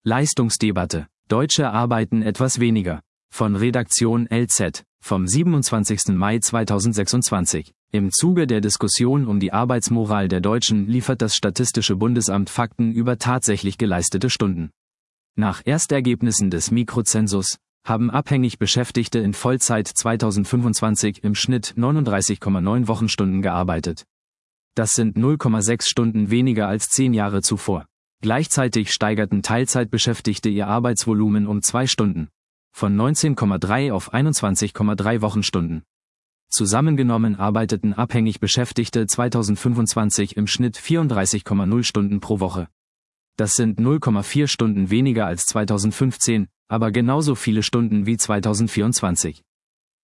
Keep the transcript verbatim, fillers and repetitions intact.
Leistungsdebatte. Deutsche arbeiten etwas weniger. Von Redaktion L Z, vom siebenundzwanzigsten Mai zweitausendsechsundzwanzig. Im Zuge der Diskussion um die Arbeitsmoral der Deutschen liefert das Statistische Bundesamt Fakten über tatsächlich geleistete Stunden. Nach Erstergebnissen des Mikrozensus haben abhängig Beschäftigte in Vollzeit zweitausendfünfundzwanzig im Schnitt neununddreißig Komma neun Wochenstunden gearbeitet. Das sind null Komma sechs Stunden weniger als zehn Jahre zuvor. Gleichzeitig steigerten Teilzeitbeschäftigte ihr Arbeitsvolumen um zwei Stunden. Von neunzehn Komma drei auf einundzwanzig Komma drei Wochenstunden. Zusammengenommen arbeiteten abhängig Beschäftigte zweitausendfünfundzwanzig im Schnitt vierunddreißig Komma null Stunden pro Woche. Das sind null Komma vier Stunden weniger als zweitausendfünfzehn, aber genauso viele Stunden wie zweitausendvierundzwanzig.